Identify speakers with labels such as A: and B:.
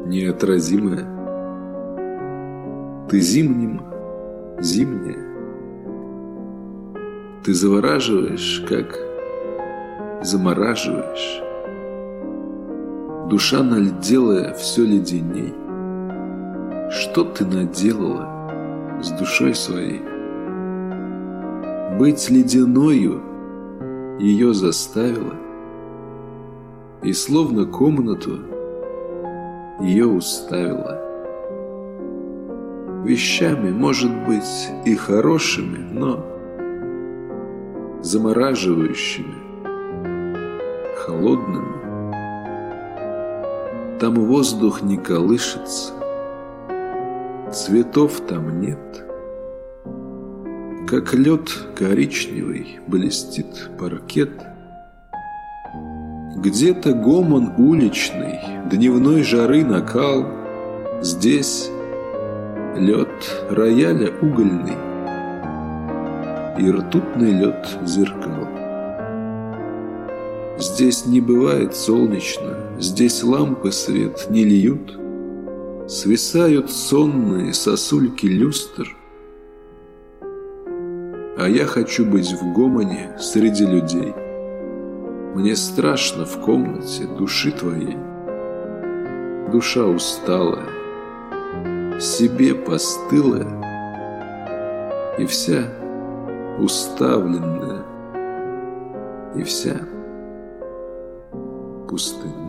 A: неотразимая. Ты зимняя. Ты завораживаешь, как замораживаешь. Душа нальделая все леденей. Что ты наделала с душой своей? Быть ледяною ее заставила, и словно комнату ее уставила. Вещами, может быть, и хорошими, но замораживающими, холодными. Там воздух не колышется, цветов там нет. Как лед коричневый блестит паркет. Где-то гомон уличный, дневной жары накал. Здесь лед рояля угольный и ртутный лед зеркал. Здесь не бывает солнечно, здесь лампы свет не льют. Свисают сонные сосульки люстр. А я хочу быть в гомоне среди людей. Мне страшно в комнате души твоей. Душа усталая, себе постылая и вся уставленная, и вся пустынная.